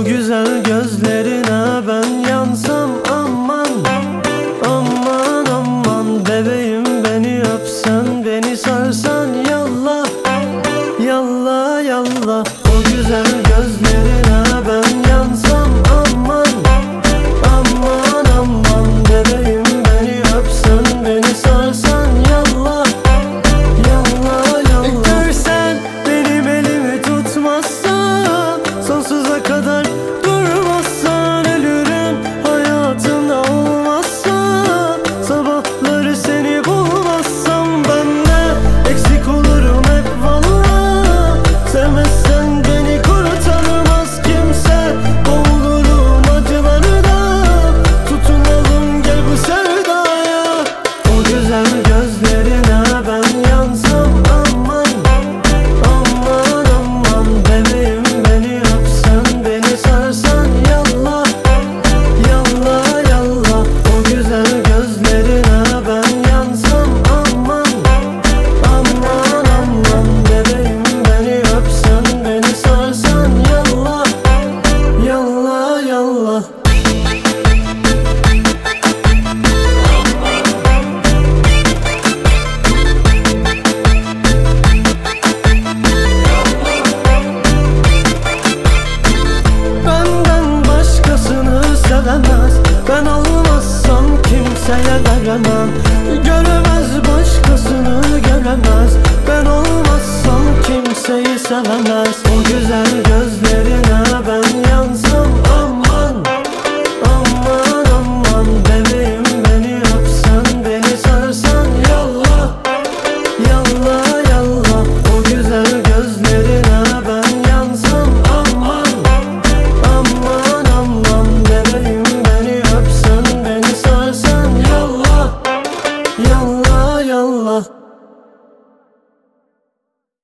güzel gözlerine ben yansam aman. Aman aman bebeğim, beni öpsen, beni sarsan, yallah yallah yallah. O güzel gözlerine ben yansam aman. Aman aman bebeğim, beni öpsen, beni sarsan, yallah yallah yallah. Görsen benim elimi tutmazsan, sonsuza kadar durmazsan, ölürüm hayatımda olmazsan, sabahları seni bulmazsam ben de eksik olurum hep valla. Sevmezsen beni kurtarmaz kimse, boğulurum acılarda, tutunalım gel bu sevdaya. O güzel gözlerine ben yansam aman. Aman aman bebeğim, beni öpsen, beni sarsan, yallah yallah yallah. O güzel gözlerine ben yansam aman. Aman aman bebeğim, beni öpsen, beni sarsan, yallah yallah yallah. Benden başkasını sevemez, ben olmazsam kimseye veremem. Göremez başkasını, göremez, ben olmazsam kimseyi sevemez. O güzel gözlerine ben yansam aman. Aman aman bebeğim, beni öpsen, beni sarsan, yallah yallah yallah. O güzel gözlerine ben yansam aman. Aman aman bebeğim, beni öpsen, beni sarsan, yallah yallah.